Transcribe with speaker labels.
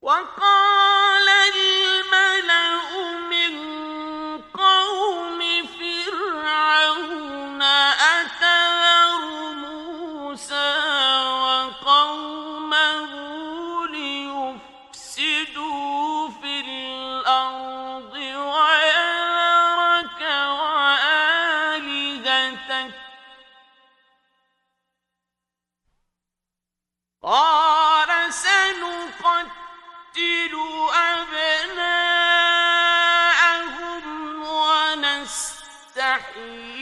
Speaker 1: وقال الملأ من قوم فرعون أتذر موسى وقومه ليفسدوا في الأرض ويذرك وآلهتك قال سنقتل أبناءهم ونستحيي